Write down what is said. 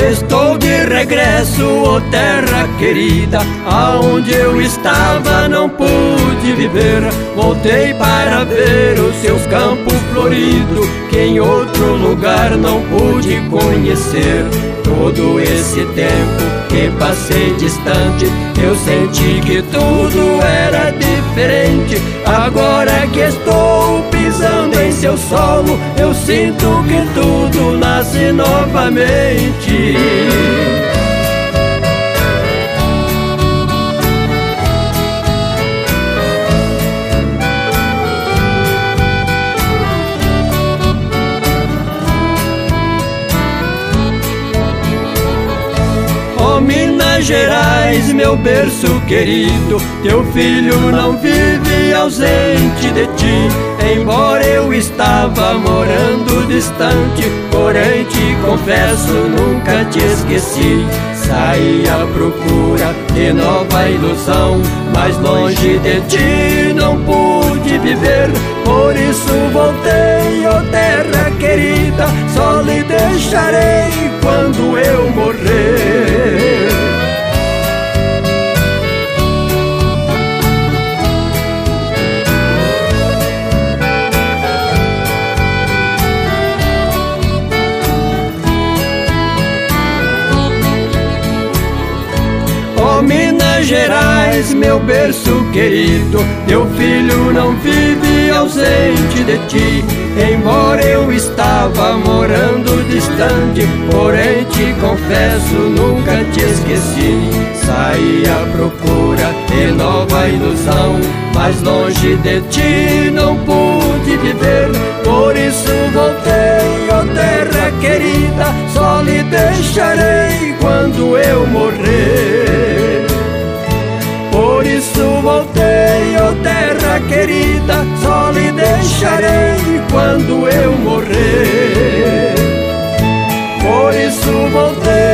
Estou de regresso, ó terra querida, aonde eu estava não pude viver. Voltei para ver os seus campos floridos, que em outro lugar não pude conhecer. Todo esse tempo que passei distante, eu senti que tudo era diferente. Agora que estou pisando em seu solo, eu sinto que tudo nasce novamente. Minas Gerais, meu berço querido, teu filho não vive ausente de ti. Embora eu estava morando distante, porém te confesso, nunca te esqueci. Saí à procura de nova ilusão, mas longe de ti não pude viver. Por isso voltei, ó terra querida, só lhe deixarei quando eu morrer. Minas Gerais, meu berço querido, teu filho não vive ausente de ti. Embora eu estava morando distante, porém te confesso, nunca te esqueci. Saí à procura de nova ilusão, mas longe de ti não pude viver. Por isso voltei, ó terra querida, só lhe deixarei quando eu morrer. Por isso voltei, ó terra querida, só lhe deixarei quando eu morrer. Por isso voltei.